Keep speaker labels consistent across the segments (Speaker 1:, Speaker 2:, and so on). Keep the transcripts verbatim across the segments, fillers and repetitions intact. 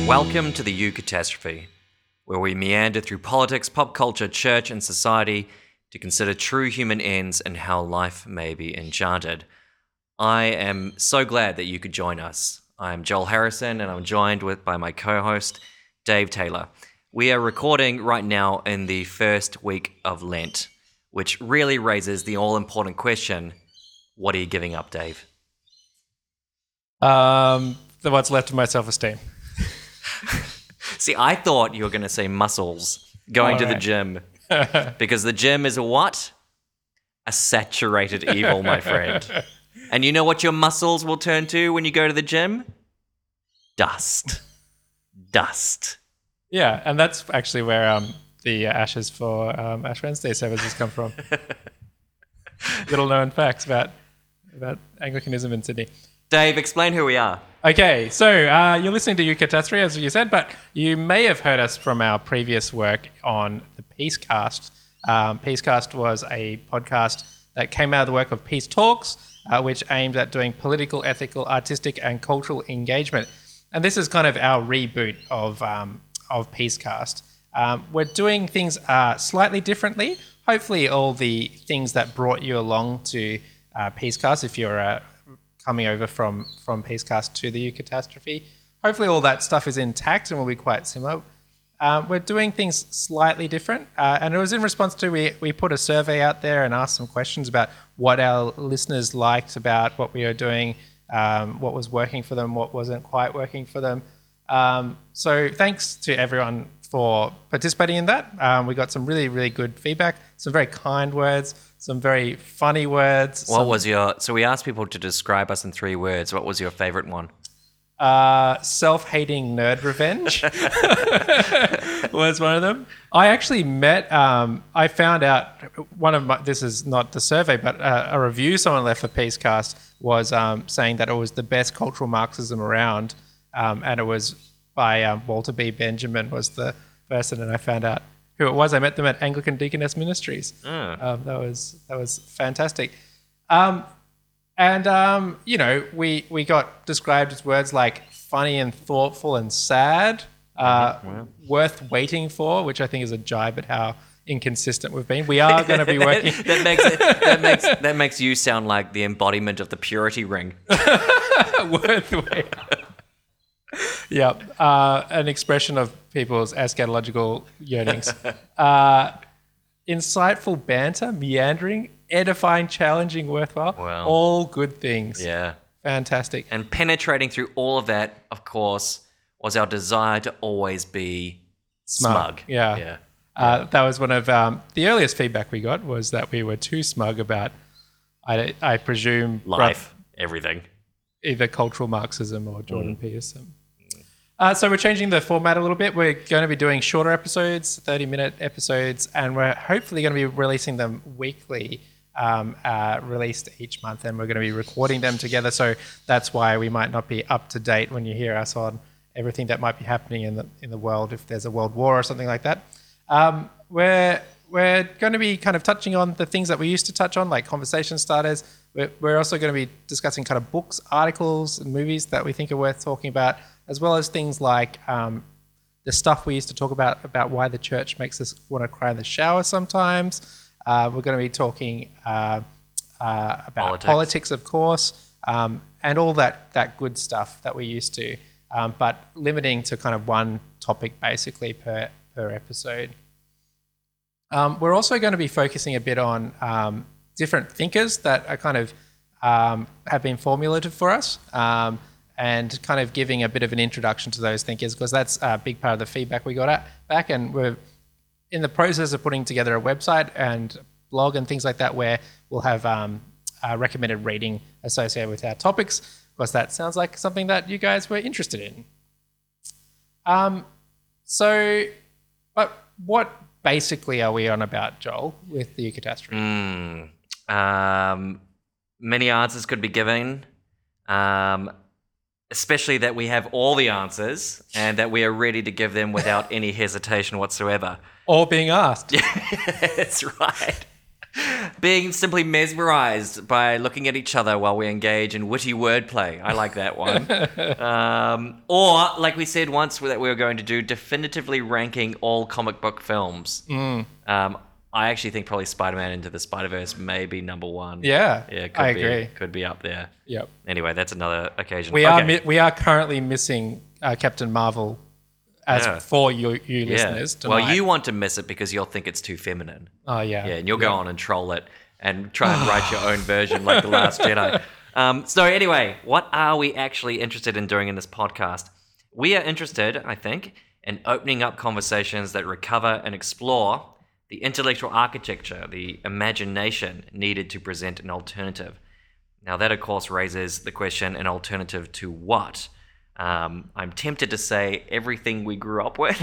Speaker 1: Welcome to the Eucatastrophe, where we meander through politics, pop culture, church, and society to consider true human ends and how life may be enchanted. I am so glad that you could join us. I'm Joel Harrison, and I'm joined with by my co-host, Dave Taylor. We are recording right now in the first week of Lent, which really raises the all-important question, what are you giving up, Dave?
Speaker 2: Um, the what's left of my self-esteem.
Speaker 1: See, I thought you were going to say muscles, going
Speaker 2: All
Speaker 1: to
Speaker 2: right.
Speaker 1: the gym, because the gym is a what? A saturated evil, my friend. And you know what your muscles will turn to when you go to the gym? Dust. Dust.
Speaker 2: Yeah, and that's actually where um, the ashes for um, Ash Wednesday services come from. Little known facts about about Anglicanism in Sydney.
Speaker 1: Dave, explain who we are.
Speaker 2: Okay, so uh, you're listening to Eucatastrophe, as you said, but you may have heard us from our previous work on the Peacecast. Um, Peacecast was a podcast that came out of the work of Peace Talks, uh, which aimed at doing political, ethical, artistic, and cultural engagement. And this is kind of our reboot of um, of Peacecast. Um, we're doing things uh, slightly differently. Hopefully, all the things that brought you along to uh, Peacecast, if you're uh, coming over from from Peacecast to the Eucatastrophe, hopefully all that stuff is intact and will be quite similar. Um, we're doing things slightly different, uh, and it was in response to we we put a survey out there and asked some questions about what our listeners liked about what we were doing, um, what was working for them, what wasn't quite working for them. Um, so thanks to everyone for participating in that. Um, we got some really really good feedback, some very kind words, some very funny words.
Speaker 1: What
Speaker 2: some,
Speaker 1: was your... So we asked people to describe us in three words. What was your favorite one?
Speaker 2: Uh, self-hating nerd revenge was one of them. I actually met, um, I found out one of my, this is not the survey, but uh, a review someone left for Peacecast was um, saying that it was the best cultural Marxism around, um, and it was by um, Walter B. Benjamin was the person, and I found out who it was. I met them at Anglican Deaconess Ministries.
Speaker 1: Oh.
Speaker 2: Um, that was that was fantastic. Um, And, um, you know, we, we got described as words like funny and thoughtful and sad, uh,
Speaker 1: Wow.
Speaker 2: worth waiting for, which I think is a jibe at how inconsistent we've been. We are going to be working...
Speaker 1: that makes it, that makes that makes you sound like the embodiment of the purity ring.
Speaker 2: worth waiting. Yeah, uh, an expression of people's eschatological yearnings. Uh, insightful banter, meandering, edifying, challenging, worthwhile.
Speaker 1: Wow.
Speaker 2: All good things.
Speaker 1: Yeah.
Speaker 2: Fantastic.
Speaker 1: And penetrating through all of that, of course, was our desire to always be smug.
Speaker 2: Smug. Yeah.
Speaker 1: Yeah.
Speaker 2: Uh, that was one of um, the earliest feedback we got was that we were too smug about, I, I presume,
Speaker 1: Life, everything.
Speaker 2: either cultural Marxism or Jordan mm. Peterson. Uh, so we're changing the format a little bit. We're going to be doing shorter episodes, thirty-minute episodes, and we're hopefully going to be releasing them weekly, um, uh, released each month, and we're going to be recording them together. So that's why we might not be up to date when you hear us on everything that might be happening in the in the world, if there's a world war or something like that. Um, we're we're going to be kind of touching on the things that we used to touch on, like conversation starters. We're, we're also going to be discussing kind of books, articles, and movies that we think are worth talking about, as well as things like um, the stuff we used to talk about, about why the church makes us want to cry in the shower sometimes. Uh, we're going to be talking uh, uh, about
Speaker 1: Politics.
Speaker 2: politics, of course, um, and all that, that good stuff that we used to, um, but limiting to kind of one topic basically per, per episode. Um, we're also going to be focusing a bit on um, different thinkers that are kind of um, have been formulated for us, um, and kind of giving a bit of an introduction to those thinkers, because that's a big part of the feedback we got at, back, and we're in the process of putting together a website and blog and things like that where we'll have um, a recommended reading associated with our topics, because that sounds like something that you guys were interested in. Um, so, but what basically are we on about, Joel, with the Eucatastrophe?
Speaker 1: Mm. Um, many answers could be given, um, especially that we have all the answers and that we are ready to give them without any hesitation whatsoever.
Speaker 2: Or being asked.
Speaker 1: Yeah, that's right. being simply mesmerized by looking at each other while we engage in witty wordplay. I like that one. um, or, like we said once that we were going to do, definitively ranking all comic book films.
Speaker 2: Mm.
Speaker 1: Um, I actually think probably Spider-Man Into the Spider-Verse may be number one.
Speaker 2: Yeah,
Speaker 1: yeah, could
Speaker 2: I
Speaker 1: be,
Speaker 2: agree.
Speaker 1: Could be up there.
Speaker 2: Yep.
Speaker 1: Anyway, that's another occasion.
Speaker 2: We
Speaker 1: okay.
Speaker 2: are mi- we are currently missing uh, Captain Marvel as
Speaker 1: Yeah.
Speaker 2: for you, you
Speaker 1: Yeah.
Speaker 2: listeners tonight.
Speaker 1: Well, you want to miss it because you'll think it's too feminine.
Speaker 2: Oh yeah.
Speaker 1: Yeah, and you'll go on and troll it and try and write your own version like The Last Jedi. Um, so anyway, what are we actually interested in doing in this podcast? We are interested, I think, in opening up conversations that recover and explore the intellectual architecture, the imagination needed to present an alternative. Now that, of course, raises the question, an alternative to what? Um, I'm tempted to say everything we grew up with.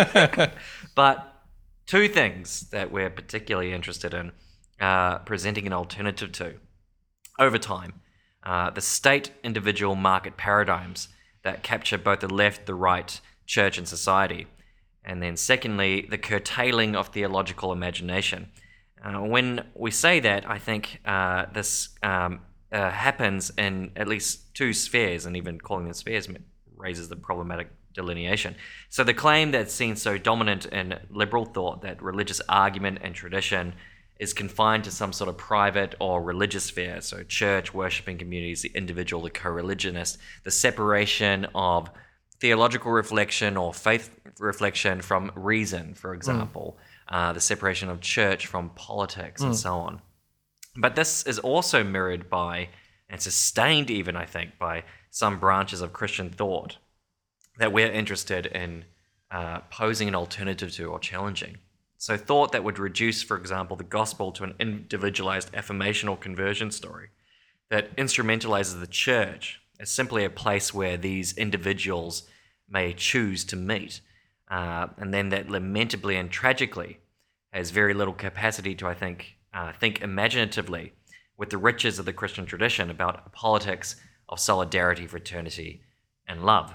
Speaker 1: But two things that we're particularly interested in uh, presenting an alternative to over time. Uh, the state individual market paradigms that capture both the left, the right, church and society. And then secondly, the curtailing of theological imagination. Uh, when we say that, I think uh, this um, uh, happens in at least two spheres, and even calling them spheres raises the problematic delineation. So the claim that's seen so dominant in liberal thought that religious argument and tradition is confined to some sort of private or religious sphere, so church, worshipping communities, the individual, the co-religionist, the separation of theological reflection or faith reflection from reason, for example, mm. uh, the separation of church from politics mm. and so on. But this is also mirrored by, and sustained even, I think, by some branches of Christian thought that we're interested in uh, posing an alternative to or challenging. So thought that would reduce, for example, the gospel to an individualized affirmation or conversion story that instrumentalizes the church as simply a place where these individuals may choose to meet, uh, and then that lamentably and tragically has very little capacity to, I think, uh, think imaginatively with the riches of the Christian tradition about a politics of solidarity, fraternity, and love.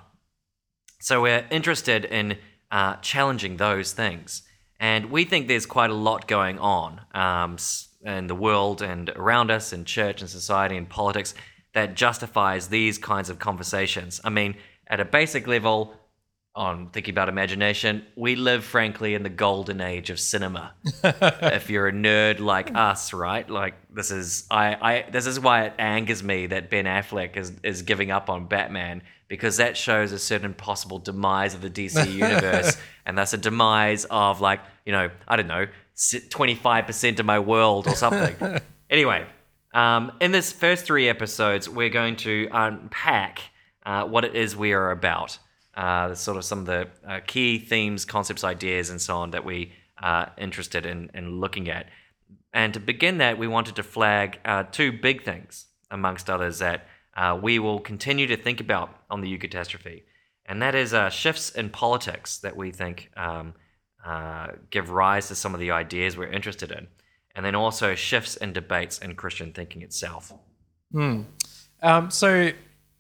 Speaker 1: So we're interested in uh, challenging those things, and we think there's quite a lot going on um, in the world and around us in church and society and politics that justifies these kinds of conversations. I mean, at a basic level, on thinking about imagination, we live, frankly, in the golden age of cinema. If you're a nerd like us, right? Like, this is I, I this is why it angers me that Ben Affleck is, is giving up on Batman, because that shows a certain possible demise of the D C universe, and that's a demise of, like, you know, I don't know, twenty-five percent of my world or something. Anyway, Um, in this first three episodes, we're going to unpack uh, what it is we are about, uh, sort of some of the uh, key themes, concepts, ideas, and so on that we are interested in, in looking at. And to begin that, we wanted to flag uh, two big things, amongst others, that uh, we will continue to think about on the Eucatastrophe. And that is uh, shifts in politics that we think um, uh, give rise to some of the ideas we're interested in. And then also shifts in debates in Christian thinking itself.
Speaker 2: Mm. Um, so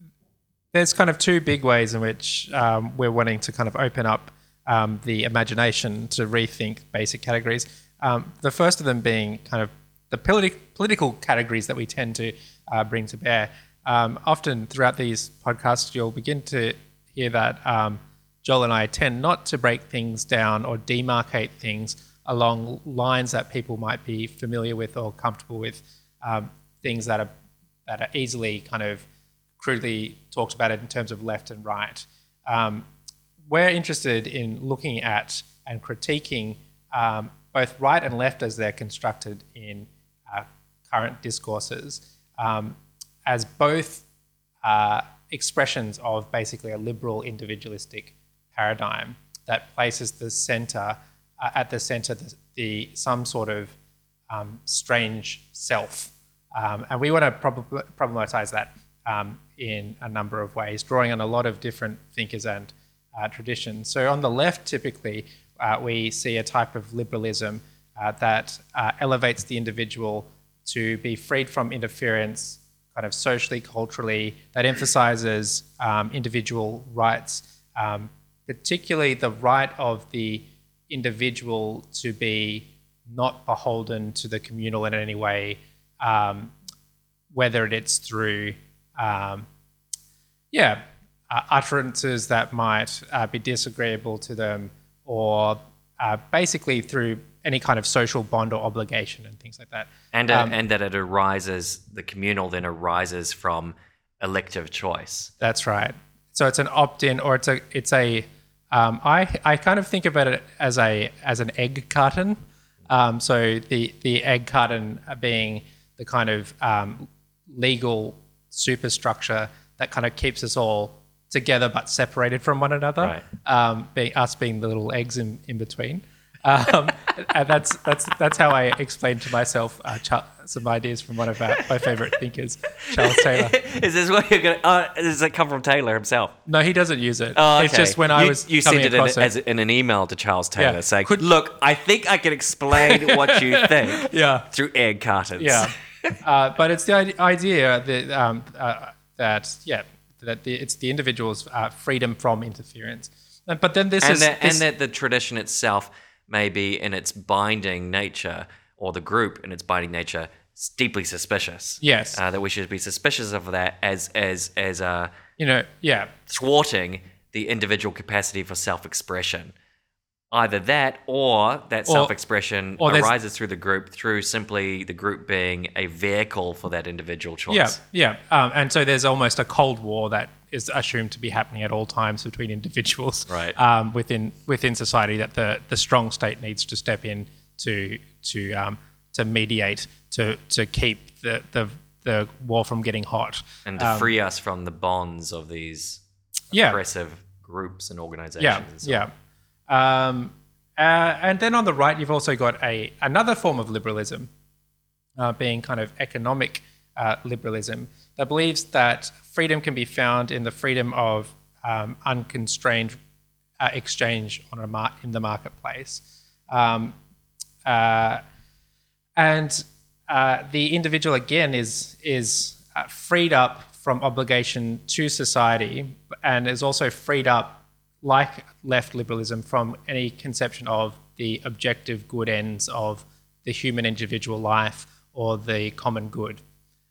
Speaker 2: there's kind of two big ways in which um, we're wanting to kind of open up um, the imagination to rethink basic categories. Um, the first of them being kind of the politi- political categories that we tend to uh, bring to bear. Um, often throughout these podcasts, you'll begin to hear that um, Joel and I tend not to break things down or demarcate things along lines that people might be familiar with or comfortable with, um, things that are that are easily kind of crudely talked about in terms of left and right. Um, we're interested in looking at and critiquing um, both right and left as they're constructed in uh, current discourses, um, as both uh, expressions of basically a liberal individualistic paradigm that places the centre Uh, at the centre, the, the some sort of um, strange self, um, and we want to prob- problematize that um, in a number of ways, drawing on a lot of different thinkers and uh, traditions. So on the left, typically, uh, we see a type of liberalism uh, that uh, elevates the individual to be freed from interference, kind of socially, culturally, that emphasises um, individual rights, um, particularly the right of the individual to be not beholden to the communal in any way, um, whether it's through, um, yeah, uh, utterances that might uh, be disagreeable to them, or uh, basically through any kind of social bond or obligation and things like that.
Speaker 1: And, uh,
Speaker 2: Um,
Speaker 1: and that it arises, the communal then arises from elective choice.
Speaker 2: That's right. So it's an opt-in, or it's a it's a um, I I kind of think about it as a as an egg carton. Um, so the the egg carton being the kind of um, legal superstructure that kind of keeps us all together but separated from one another.
Speaker 1: Right.
Speaker 2: Um, being us being the little eggs in, in between. Um, and that's that's that's how I explained to myself uh, Char- some ideas from one of our, my favorite thinkers, Charles Taylor.
Speaker 1: Is this what you're going to... Uh, does it come from Taylor himself?
Speaker 2: No, he doesn't use it.
Speaker 1: Oh, okay.
Speaker 2: It's just when I
Speaker 1: you,
Speaker 2: was
Speaker 1: You
Speaker 2: coming
Speaker 1: sent it in,
Speaker 2: across
Speaker 1: as, in an email to Charles Taylor
Speaker 2: Yeah.
Speaker 1: saying,
Speaker 2: Could-
Speaker 1: look, I think I can explain what you think
Speaker 2: Yeah.
Speaker 1: through egg cartons.
Speaker 2: Yeah, uh, but it's the ide- idea that um, uh, that yeah that the, it's the individual's uh, freedom from interference. Uh, But then this
Speaker 1: And,
Speaker 2: is
Speaker 1: that,
Speaker 2: this,
Speaker 1: and that the tradition itself may be in its binding nature, or the group in its binding nature, is deeply suspicious.
Speaker 2: Yes.
Speaker 1: Uh, that we should be suspicious of that as as as uh,
Speaker 2: you know yeah
Speaker 1: thwarting the individual capacity for self-expression. Either that, or that
Speaker 2: Or-
Speaker 1: self-expression
Speaker 2: or there's-
Speaker 1: arises through the group through simply the group being a vehicle for that individual choice.
Speaker 2: yeah yeah, um, and so there's almost a cold war that is assumed to be happening at all times between individuals
Speaker 1: Right.
Speaker 2: um, within within society, that the the strong state needs to step in to to um, to mediate to to keep the the the war from getting hot.
Speaker 1: And to free us from the bonds of these
Speaker 2: Yeah.
Speaker 1: oppressive groups and organizations.
Speaker 2: Yeah,
Speaker 1: and so
Speaker 2: yeah. Um, uh, and then on the right, you've also got a another form of liberalism, uh, being kind of economic uh, liberalism, that believes that freedom can be found in the freedom of um, unconstrained uh, exchange on a mar- in the marketplace, um, uh, and uh, the individual again is is uh, freed up from obligation to society, and is also freed up, like left liberalism, from any conception of the objective good ends of the human individual life or the common good.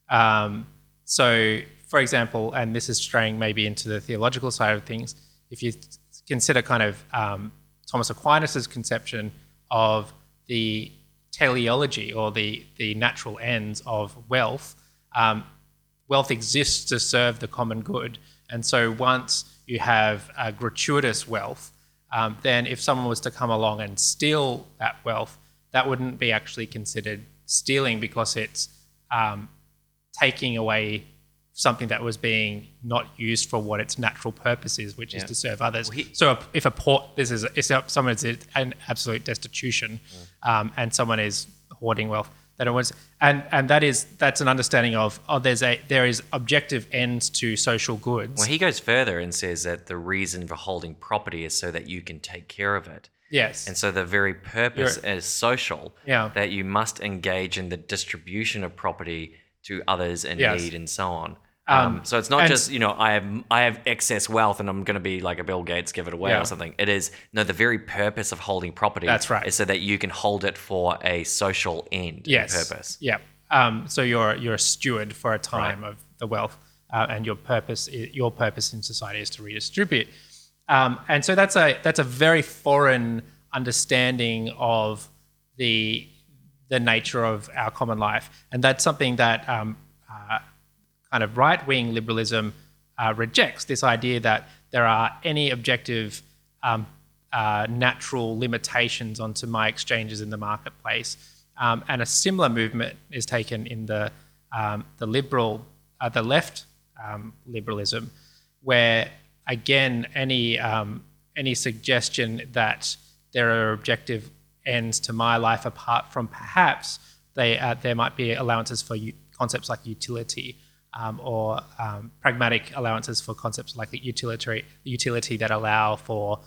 Speaker 2: Um, so, for example, and this is straying maybe into the theological side of things, if you consider kind of um, Thomas Aquinas's conception of the teleology, or the, the natural ends of wealth, um, wealth exists to serve the common good. And so once you have uh, gratuitous wealth, um, then if someone was to come along and steal that wealth, that wouldn't be actually considered stealing, because it's um, taking away something that was being not used for what its natural purpose is, which
Speaker 1: Yeah.
Speaker 2: is to serve others.
Speaker 1: Well, he-
Speaker 2: so if, if a port, this is if someone is in absolute destitution, um, and someone is hoarding wealth, then it was, and and that is that's an understanding of oh, there's a there is objective ends to social goods.
Speaker 1: Well, he goes further and says that the reason for holding property is so that you can take care of it.
Speaker 2: Yes.
Speaker 1: And so the very purpose is social,
Speaker 2: Yeah.
Speaker 1: that you must engage in the distribution of property to others in
Speaker 2: Yes.
Speaker 1: need and so on.
Speaker 2: Um,
Speaker 1: Um, so it's not
Speaker 2: and-
Speaker 1: just, you know, I have I have excess wealth and I'm going to be like a Bill Gates, give it away
Speaker 2: Yeah.
Speaker 1: or something. It is, no, the very purpose of holding property
Speaker 2: That's right.
Speaker 1: is so that you can hold it for a social end
Speaker 2: Yes.
Speaker 1: and purpose.
Speaker 2: Yeah. Um, so you're you're a steward for a time of the wealth, uh, and your purpose i- your purpose in society is to redistribute. Um, and so that's a that's a very foreign understanding of the the nature of our common life, and that's something that um, uh, kind of right wing liberalism uh, rejects. This idea that there are any objective um, uh, natural limitations onto my exchanges in the marketplace. Um, and a similar movement is taken in the um, the liberal, uh, the left um, liberalism, where again any um, any suggestion that there are objective ends to my life apart from perhaps they uh, there might be allowances for u- concepts like utility, um, or um, pragmatic allowances for concepts like the utilitary utility that allow for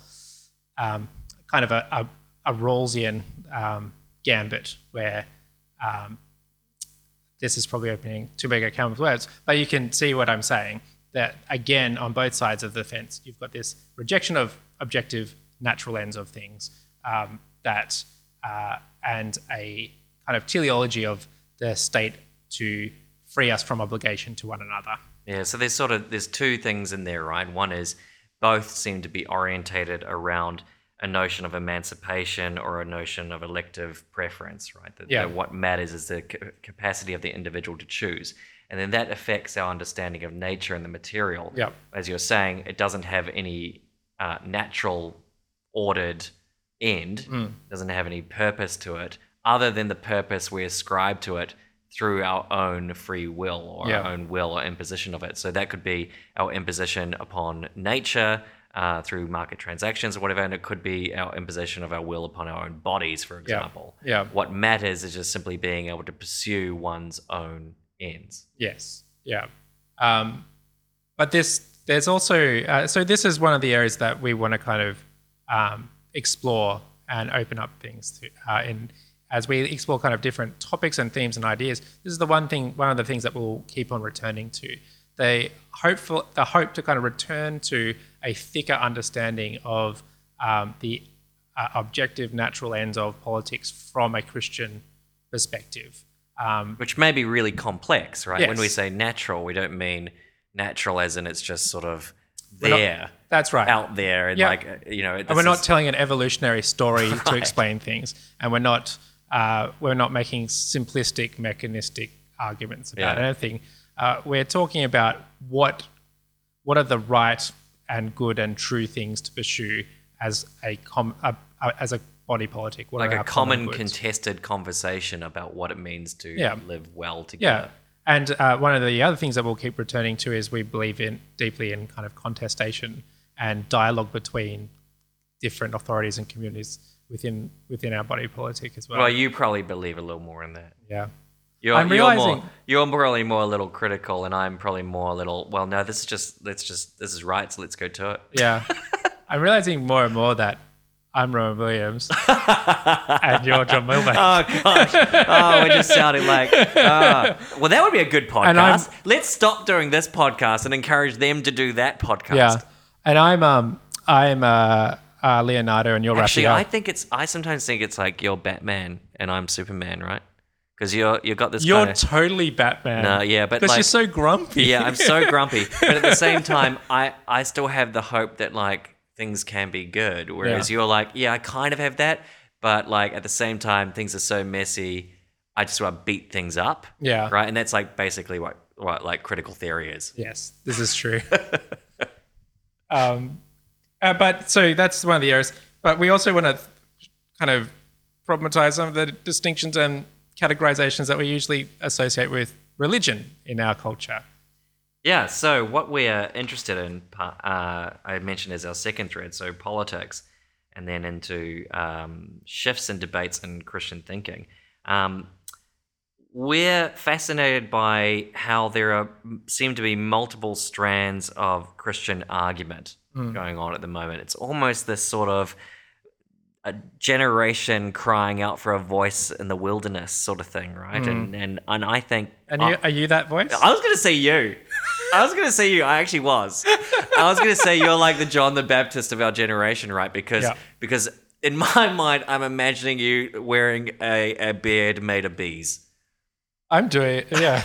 Speaker 2: um, kind of a, a, a Rawlsian um, gambit, where um, this is probably opening too big a can of words, but you can see what I'm saying, that again, on both sides of the fence, you've got this rejection of objective natural ends of things, um, that uh, and a kind of teleology of the state to free us from obligation to one another.
Speaker 1: Yeah, so there's sort of there's two things in there, right? One is both seem to be orientated around a notion of emancipation or a notion of elective preference, right? That,
Speaker 2: Yeah.
Speaker 1: that what matters is the ca- capacity of the individual to choose. And then that affects our understanding of nature and the material.
Speaker 2: Yeah.
Speaker 1: As you're saying, it doesn't have any uh, natural ordered end,
Speaker 2: Mm.
Speaker 1: doesn't have any purpose to it, other than the purpose we ascribe to it through our own free will or
Speaker 2: Yeah.
Speaker 1: our own will or imposition of it. So that could be our imposition upon nature uh, through market transactions or whatever, and it could be our imposition of our will upon our own bodies, for example.
Speaker 2: Yeah.
Speaker 1: What matters is just simply being able to pursue one's own ends.
Speaker 2: Yes. Yeah. Um, but this, there's also, uh, so this is one of the areas that we want to kind of um, explore and open up things to, uh, in, as we explore kind of different topics and themes and ideas. This is the one thing, one of the things that we'll keep on returning to. They hopeful, the hope to kind of return to a thicker understanding of um, the uh, objective natural ends of politics from a Christian perspective. Um,
Speaker 1: Which may be really complex, right?
Speaker 2: Yes.
Speaker 1: When we say natural, we don't mean natural as in it's just sort of
Speaker 2: We're not-
Speaker 1: there,
Speaker 2: that's right.
Speaker 1: out there, and
Speaker 2: Yeah.
Speaker 1: like, uh, you know,
Speaker 2: And we're not telling an evolutionary story to
Speaker 1: Right.
Speaker 2: explain things, and we're not uh, we're not making simplistic, mechanistic arguments about
Speaker 1: Yeah.
Speaker 2: anything. Uh, we're talking about what what are the right and good and true things to pursue as a com a, a, as a body politic. What
Speaker 1: like
Speaker 2: are
Speaker 1: a
Speaker 2: our
Speaker 1: common
Speaker 2: goods?
Speaker 1: contested conversation about what it means to
Speaker 2: Yeah.
Speaker 1: live well
Speaker 2: Yeah.
Speaker 1: together.
Speaker 2: And uh, one of the other things that we'll keep returning to is we believe in deeply in kind of contestation and dialogue between different authorities and communities within within our body politic as well.
Speaker 1: Well, you probably believe a little more in that.
Speaker 2: Yeah.
Speaker 1: You're,
Speaker 2: I'm
Speaker 1: you're
Speaker 2: realizing-
Speaker 1: more, you're probably more a little critical, and I'm probably more a little. Well, no, this is just let's just this is right, so let's go to it.
Speaker 2: Yeah. I'm realizing more and more that I'm Rowan Williams and you're John Milbank.
Speaker 1: Oh gosh! Oh, we're just sounding like. Uh, well, that would be a good
Speaker 2: And I'm-
Speaker 1: podcast. Let's stop doing this podcast and encourage them to do that podcast.
Speaker 2: Yeah. And I'm um I'm uh, uh Leonardo and you're
Speaker 1: Actually,
Speaker 2: Raphael.
Speaker 1: I think it's. I sometimes think it's like you're Batman and I'm Superman, right? Because you're you got this.
Speaker 2: You're
Speaker 1: kind of,
Speaker 2: totally Batman.
Speaker 1: No, yeah, but
Speaker 2: because
Speaker 1: like,
Speaker 2: you're so grumpy.
Speaker 1: yeah, I'm so grumpy. But at the same time, I, I still have the hope that like things can be good. Whereas
Speaker 2: Yeah.
Speaker 1: you're like, yeah, I kind of have that, but like at the same time, things are so messy. I just want to beat things up.
Speaker 2: Yeah.
Speaker 1: Right, and that's like basically what what like critical theory is.
Speaker 2: Yes, this is true. um, uh, but so that's one of the areas. But we also want to kind of problematize some of the distinctions and categorizations that we usually associate with religion in our culture.
Speaker 1: Yeah, so what we're interested in, uh, I mentioned as our second thread, so politics, and then into um, shifts and debates in Christian thinking. Um, we're fascinated by how there are seem to be multiple strands of Christian argument going on at the moment. It's almost this sort of a generation crying out for a voice in the wilderness sort of thing, right? And and and I think
Speaker 2: And
Speaker 1: I-
Speaker 2: you, are you that voice?
Speaker 1: I was going to say you. I was going to say you. I actually was. I was going to say you're like the John the Baptist of our generation, right? Because
Speaker 2: Yeah.
Speaker 1: because in my mind, I'm imagining you wearing a, a beard made of bees.
Speaker 2: I'm doing yeah.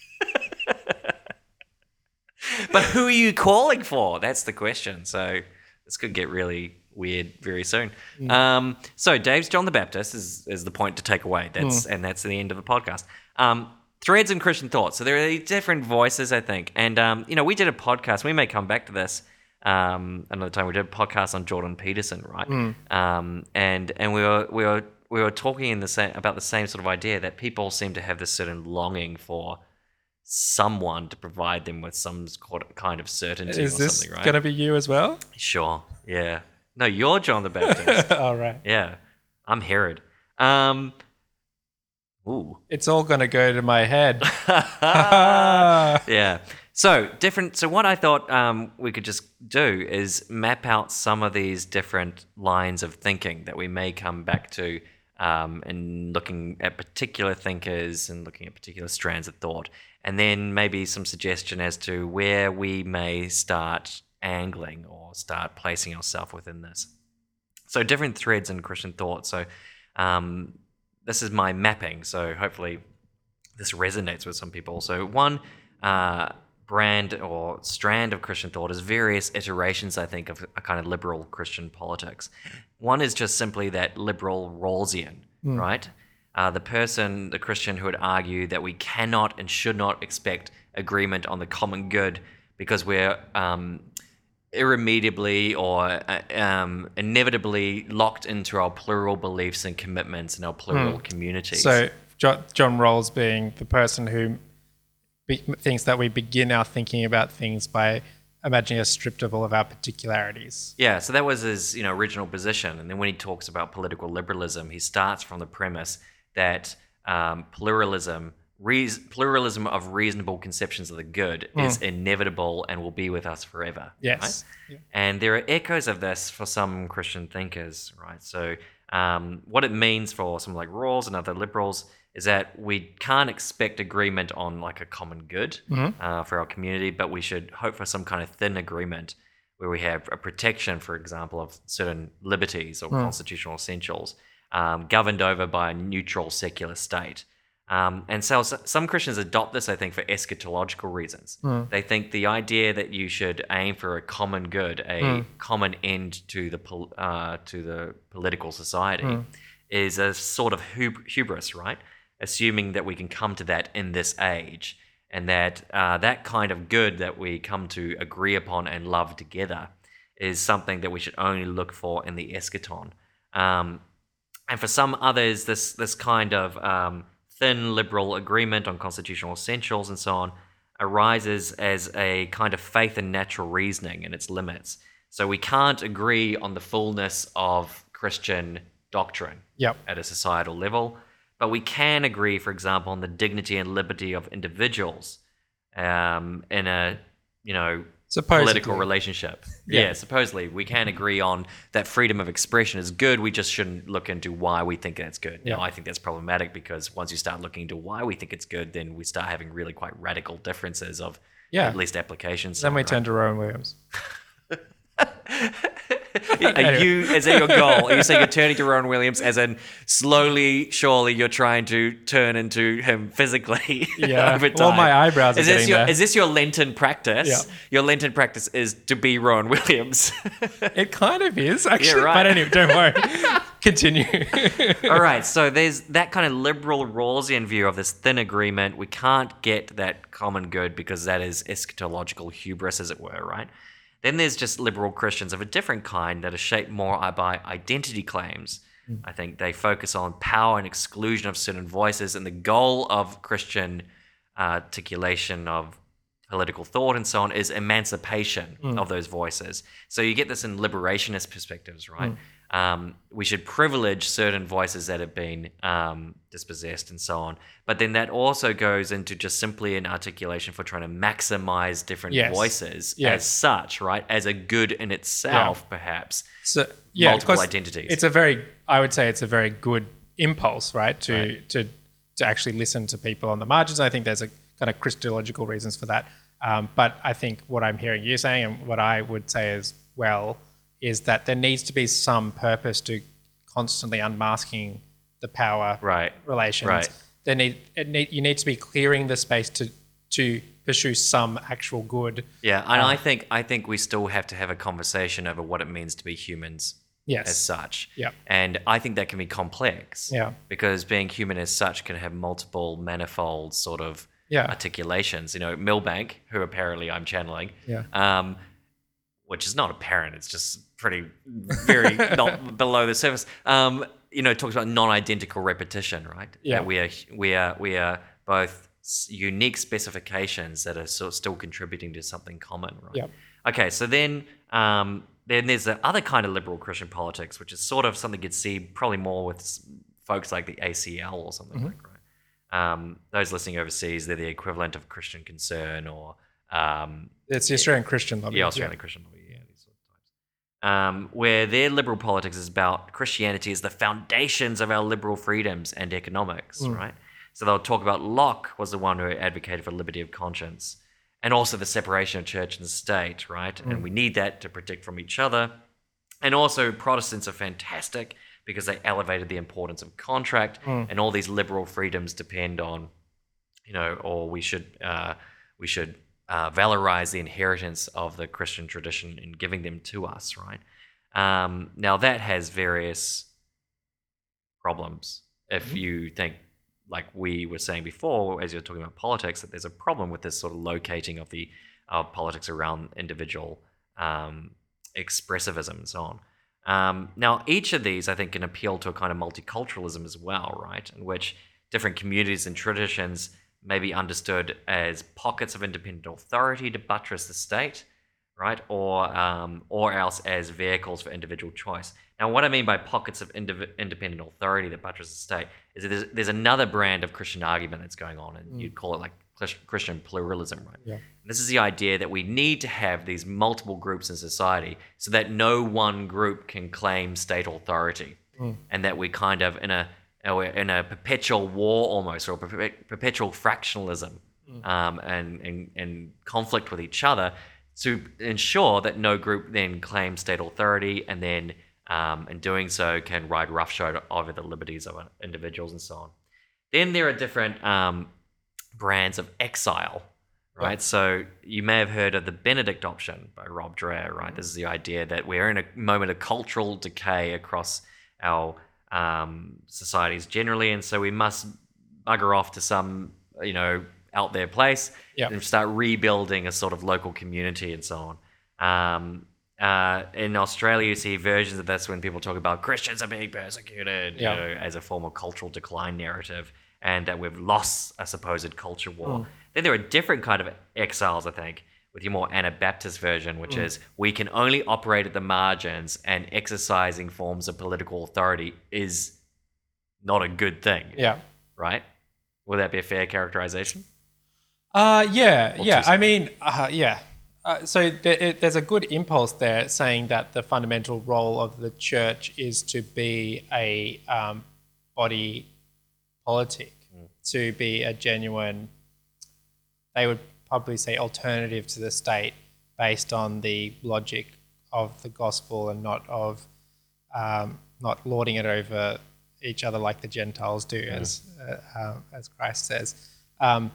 Speaker 1: But who are you calling for? That's the question. So this could get really weird very soon. Um, so Dave's John the Baptist is, is the point to take away. That's and that's the end of the podcast. Um, threads and Christian thoughts. So there are these different voices, I think. And um, you know, we did a podcast. We may come back to this um, another time. We did a podcast on Jordan Peterson, right? Um, and and we were we were we were talking in the same about the same sort of idea that people seem to have this certain longing for someone to provide them with some sort- kind of certainty
Speaker 2: Is
Speaker 1: or
Speaker 2: this
Speaker 1: something, right?
Speaker 2: going to be you as well?
Speaker 1: Sure. Yeah. No, you're John the Baptist.
Speaker 2: All right.
Speaker 1: Yeah. I'm Herod. Um. Ooh.
Speaker 2: It's all going to go to my head.
Speaker 1: Yeah. So different. So what I thought um, we could just do is map out some of these different lines of thinking that we may come back to, um, and looking at particular thinkers and looking at particular strands of thought, and then maybe some suggestion as to where we may start angling or start placing ourselves within this. So different threads in Christian thought. So Um, this is my mapping, so hopefully this resonates with some people. So one uh, brand or strand of Christian thought is various iterations, I think, of a kind of liberal Christian politics. One is just simply that liberal Rawlsian,
Speaker 2: Mm.
Speaker 1: right? Uh, the person, the Christian who would argue that we cannot and should not expect agreement on the common good because we're um, irremediably or uh, um, inevitably locked into our plural beliefs and commitments and our plural communities.
Speaker 2: So Jo- John Rawls being the person who be- thinks that we begin our thinking about things by imagining us stripped of all of our particularities.
Speaker 1: Yeah, so that was his, you know, original position. And then when he talks about political liberalism, he starts from the premise that um, pluralism, reas pluralism of reasonable conceptions of the good is inevitable and will be with us forever.
Speaker 2: Yes.
Speaker 1: Right? And there are echoes of this for some Christian thinkers, right? So um, what it means for someone like Rawls and other liberals is that we can't expect agreement on like a common good uh, for our community, but we should hope for some kind of thin agreement where we have a protection, for example, of certain liberties or constitutional essentials um, governed over by a neutral secular state. Um, and so s- some Christians adopt this, I think, for eschatological reasons. They think the idea that you should aim for a common good, a common end to the pol- uh, to the political society, is a sort of hub- hubris, right? Assuming that we can come to that in this age, and that uh, that kind of good that we come to agree upon and love together is something that we should only look for in the eschaton. Um, and for some others, this this kind of um, thin liberal agreement on constitutional essentials and so on arises as a kind of faith in natural reasoning and its limits. So we can't agree on the fullness of Christian doctrine
Speaker 2: Yep.
Speaker 1: at a societal level, but we can agree, for example, on the dignity and liberty of individuals um, in a, you know,
Speaker 2: Supposedly.
Speaker 1: political relationship.
Speaker 2: Yeah.
Speaker 1: Yeah, supposedly we can agree on that freedom of expression is good. We just shouldn't look into why we think that's good.
Speaker 2: Yeah.
Speaker 1: Now, I think that's problematic because once you start looking into why we think it's good, then we start having really quite radical differences of
Speaker 2: Yeah.
Speaker 1: at least applications.
Speaker 2: Then we
Speaker 1: right?
Speaker 2: turn to Rowan Williams.
Speaker 1: Are you, is that your goal? Are you saying you're turning to Rowan Williams as in slowly, surely you're trying to turn into him physically
Speaker 2: Yeah.
Speaker 1: over time?
Speaker 2: Well, my eyebrows are
Speaker 1: is this
Speaker 2: getting
Speaker 1: your,
Speaker 2: there.
Speaker 1: Is this your Lenten practice?
Speaker 2: Yeah.
Speaker 1: Your Lenten practice is to be Rowan Williams.
Speaker 2: It kind of is, actually.
Speaker 1: right.
Speaker 2: But anyway, don't worry. Continue.
Speaker 1: All right, so there's that kind of liberal Rawlsian view of this thin agreement. We can't get that common good because that is eschatological hubris, as it were, right? Then there's just liberal Christians of a different kind that are shaped more by identity claims. I think they focus on power and exclusion of certain voices, and the goal of Christian articulation of political thought and so on is emancipation of those voices. So you get this in liberationist perspectives, right? Um, we should privilege certain voices that have been um, dispossessed and so on. But then that also goes into just simply an articulation for trying to maximize different
Speaker 2: Yes.
Speaker 1: voices
Speaker 2: Yes.
Speaker 1: as such, right? As a good in itself, perhaps.
Speaker 2: So, yeah,
Speaker 1: Multiple
Speaker 2: because
Speaker 1: identities.
Speaker 2: It's a very, I would say, it's a very good impulse, right? To right. to to actually listen to people on the margins. I think there's a kind of Christological reasons for that. Um, but I think what I'm hearing you saying, and what I would say as well, is that there needs to be some purpose to constantly unmasking the power
Speaker 1: right.
Speaker 2: relations.
Speaker 1: Right.
Speaker 2: There need, it need you need to be clearing the space to to pursue some actual good.
Speaker 1: Yeah, and
Speaker 2: um,
Speaker 1: I think I think we still have to have a conversation over what it means to be humans
Speaker 2: Yes.
Speaker 1: as such.
Speaker 2: Yeah.
Speaker 1: And I think that can be complex.
Speaker 2: Yeah.
Speaker 1: Because being human as such can have multiple, manifold sort of
Speaker 2: Yeah.
Speaker 1: articulations. You know, Milbank, who apparently I'm channeling,
Speaker 2: Yeah.
Speaker 1: um, which is not apparent, it's just pretty, very not below the surface. Um, you know, talks about non-identical repetition, right?
Speaker 2: Yeah.
Speaker 1: That we are, we are, we are both s- unique specifications that are so, still contributing to something common, right?
Speaker 2: Yeah.
Speaker 1: Okay, so then, um, then there's the other kind of liberal Christian politics, which is sort of something you'd see probably more with s- folks like the A C L or something
Speaker 2: Mm-hmm.
Speaker 1: like, right? Um, those listening overseas, they're the equivalent of Christian Concern or um,
Speaker 2: It's the Australian Christian lobby.
Speaker 1: yeah, Australian Christian lobby, yeah, these sort of types. Um, where their liberal politics is about Christianity as the foundations of our liberal freedoms and economics, right? So they'll talk about Locke was the one who advocated for liberty of conscience and also the separation of church and state, right? And we need that to protect from each other. And also Protestants are fantastic because they elevated the importance of contract,
Speaker 2: Mm.
Speaker 1: and all these liberal freedoms depend on, you know, or we should uh, we should uh, valorize the inheritance of the Christian tradition in giving them to us, right? Um, now that has various problems. If
Speaker 2: Mm-hmm.
Speaker 1: you think, like we were saying before, as you're talking about politics, that there's a problem with this sort of locating of the of politics around individual um, expressivism and so on. Um, now, each of these, I think, can appeal to a kind of multiculturalism as well, right? In which different communities and traditions may be understood as pockets of independent authority to buttress the state, right? Or um, or else as vehicles for individual choice. Now, what I mean by pockets of indiv- independent authority that buttress the state is that there's, there's another brand of Christian argument that's going on, and
Speaker 2: Mm.
Speaker 1: you'd call it like Chris- Christian pluralism, right?
Speaker 2: Yeah.
Speaker 1: And this is the idea that we need to have these multiple groups in society so that no one group can claim state authority,
Speaker 2: Mm.
Speaker 1: and that we kind of in a we're in a perpetual war almost, or perpe- perpetual fractionalism
Speaker 2: Mm.
Speaker 1: um, and, and and conflict with each other to ensure that no group then claims state authority, and then um, in doing so can ride roughshod over the liberties of individuals and so on. Then there are different um, brands of exile, right?
Speaker 2: Yeah.
Speaker 1: So you may have heard of the Benedict option by Rob Dreher, right? This is the idea that we're in a moment of cultural decay across our um, societies generally, and so we must bugger off to some, you know, out there place
Speaker 2: Yeah.
Speaker 1: and start rebuilding a sort of local community and so on. Um, uh, in Australia, you see versions of this when people talk about Christians are being persecuted,
Speaker 2: Yeah.
Speaker 1: you know, as a form of cultural decline narrative, and that we've lost a supposed culture war.
Speaker 2: Mm.
Speaker 1: Then there are different kind of exiles, I think, with your more Anabaptist version, which
Speaker 2: Mm.
Speaker 1: is we can only operate at the margins, and exercising forms of political authority is not a good thing,
Speaker 2: Yeah.
Speaker 1: right? Would that be a fair characterization?
Speaker 2: Uh, yeah,
Speaker 1: Or
Speaker 2: yeah.
Speaker 1: too
Speaker 2: I mean, uh, yeah. Uh, so there, it, there's a good impulse there saying that the fundamental role of the church is to be a um, body politic,
Speaker 1: Mm.
Speaker 2: to be a genuine, they would probably say, alternative to the state based on the logic of the gospel and not of um, not lording it over each other like the Gentiles do, as uh, uh, as Christ says. Um,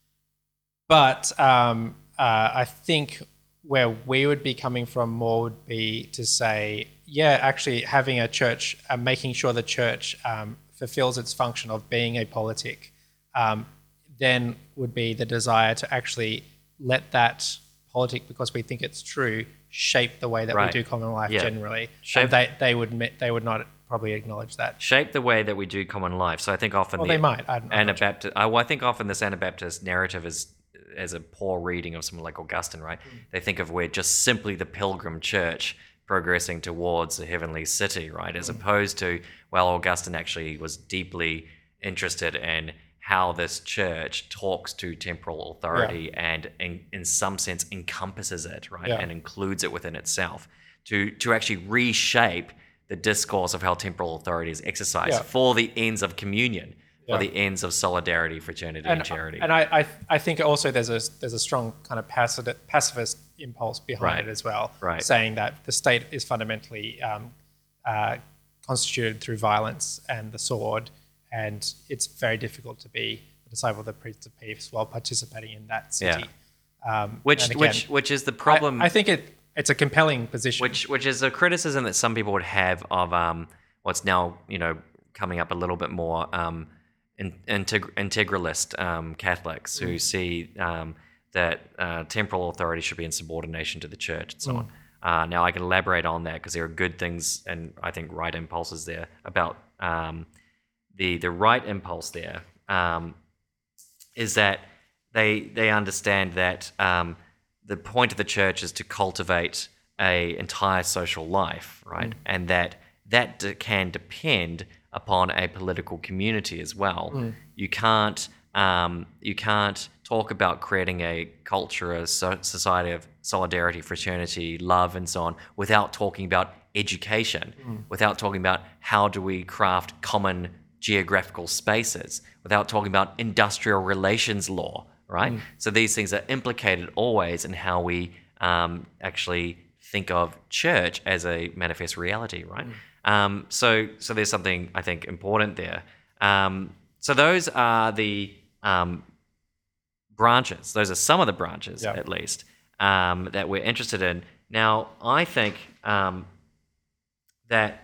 Speaker 2: But um, uh, I think where we would be coming from more would be to say, yeah, actually having a church, uh, making sure the church um, fulfills its function of being a politic, um, then would be the desire to actually let that politic, because we think it's true, shape the way that
Speaker 1: Right.
Speaker 2: we do common life
Speaker 1: Yeah.
Speaker 2: generally.
Speaker 1: Shape-
Speaker 2: And they, they would admit, they would not probably acknowledge that.
Speaker 1: Shape the way that we do common life. So I think often
Speaker 2: Well,
Speaker 1: the
Speaker 2: they might. I don't know.
Speaker 1: Anabaptist, I, well, I think often this Anabaptist narrative is as a poor reading of someone like Augustine, right?
Speaker 2: Mm.
Speaker 1: They think of we're just simply the pilgrim church progressing towards the heavenly city, right? As
Speaker 2: Mm.
Speaker 1: opposed to, well, Augustine actually was deeply interested in how this church talks to temporal authority and in, in some sense encompasses it, right?
Speaker 2: Yeah.
Speaker 1: And includes it within itself to, to actually reshape the discourse of how temporal authority is exercised
Speaker 2: Yeah.
Speaker 1: for the ends of communion,
Speaker 2: Yeah.
Speaker 1: for the ends of solidarity, fraternity, and, charity.
Speaker 2: And I, I, I think also there's a there's a strong kind of passive, pacifist impulse behind
Speaker 1: Right.
Speaker 2: it as well,
Speaker 1: Right.
Speaker 2: saying that the state is fundamentally um, uh, constituted through violence and the sword, and it's very difficult to be a disciple of the Prince of Peace while participating in that city. Um,
Speaker 1: which,
Speaker 2: and again,
Speaker 1: which, which is the problem.
Speaker 2: I, I think it it's a compelling position.
Speaker 1: which, which is a criticism that some people would have of um, what's now, you know, coming up a little bit more um, in, integ- integralist um, Catholics who see um, that uh, temporal authority should be in subordination to the church and so on. Uh, now, I can elaborate on that because there are good things and I think right impulses there about um, the the right impulse there um, is that they they understand that um, the point of the church is to cultivate a entire social life, right, and that that de- can depend upon a political community as well. You can't um, you can't talk about creating a culture, a so- society of solidarity, fraternity, love, and so on, without talking about education, without talking about how do we craft common geographical spaces, without talking about industrial relations law, right? So these things are implicated always in how we um, actually think of church as a manifest reality, right? Um, so, so there's something I think important there. Um, so those are the um, branches. Those are some of the branches,
Speaker 2: Yeah.
Speaker 1: at least, um, that we're interested in. Now, I think um, that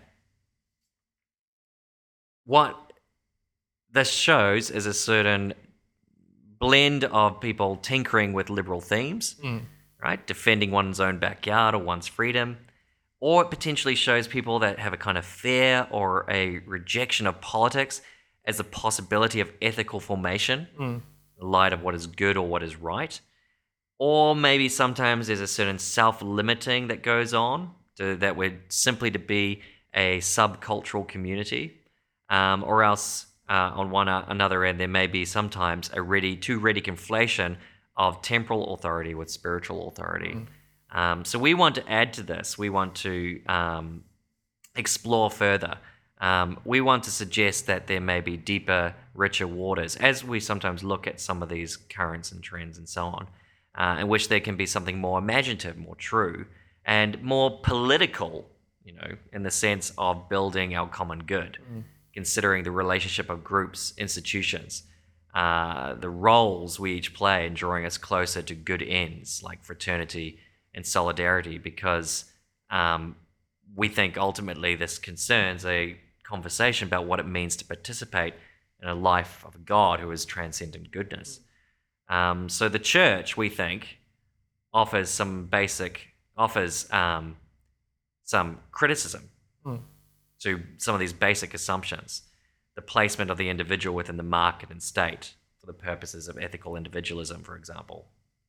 Speaker 1: what this shows is a certain blend of people tinkering with liberal themes,
Speaker 2: Mm.
Speaker 1: right? Defending one's own backyard or one's freedom. Or it potentially shows people that have a kind of fear or a rejection of politics as a possibility of ethical formation,
Speaker 2: Mm.
Speaker 1: in light of what is good or what is right. Or maybe sometimes there's a certain self-limiting that goes on, to, that we're simply to be a subcultural community. Um, or else, uh, on one uh, another end, there may be sometimes a ready, too ready conflation of temporal authority with spiritual authority. Mm. Um, so we want to add to this. We want to um, explore further. Um, we want to suggest that there may be deeper, richer waters, as we sometimes look at some of these currents and trends and so on, uh, in which there can be something more imaginative, more true, and more political, you know, in the sense of building our common good, mm. considering the relationship of groups, institutions, uh, the roles we each play in drawing us closer to good ends like fraternity and solidarity, because um, we think ultimately this concerns a conversation about what it means to participate in a life of a God who is transcendent goodness. Um, so the church, we think, offers some basic, offers um, some criticism mm. to some of these basic assumptions. The placement of the individual within the market and state for the purposes of ethical individualism, for example.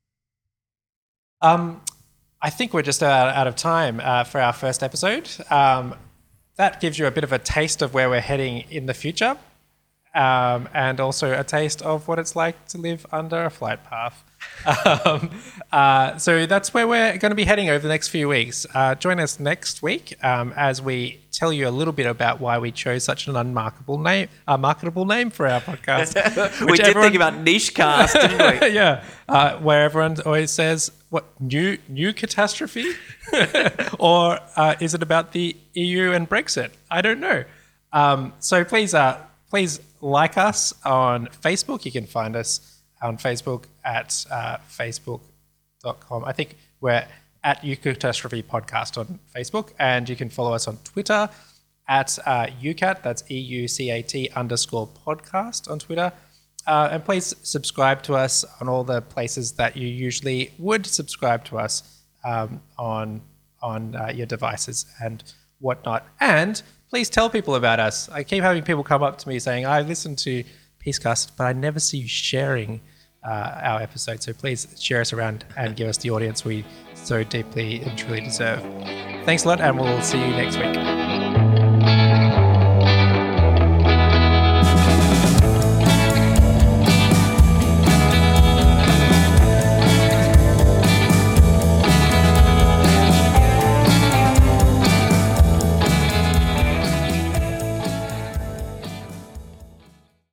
Speaker 2: Um. I think we're just out, out of time uh, for our first episode. Um, that gives you a bit of a taste of where we're heading in the future, um, and also a taste of what it's like to live under a flight path. Um, uh, so that's where we're going to be heading over the next few weeks. Uh, join us next week um, as we tell you a little bit about why we chose such an unmarketable name, a marketable name for our podcast.
Speaker 1: we did everyone, think about niche cast, didn't we?
Speaker 2: Yeah, uh, where everyone always says, "What new new catastrophe?" or uh, is it about the E U and Brexit? I don't know. Um, so please, uh, please like us on Facebook. You can find us on Facebook at uh, facebook dot com. I think we're at Eucatastrophe Podcast on Facebook, and you can follow us on Twitter at uh, Eucat, that's E U C A T underscore podcast on Twitter. Uh, and please subscribe to us on all the places that you usually would subscribe to us um, on, on uh, your devices and whatnot. And please tell people about us. I keep having people come up to me saying, I listen to Peacecast, but I never see you sharing Uh, our episode. So please share us around and give us the audience we so deeply and truly deserve. Thanks a lot, and we'll see you next week.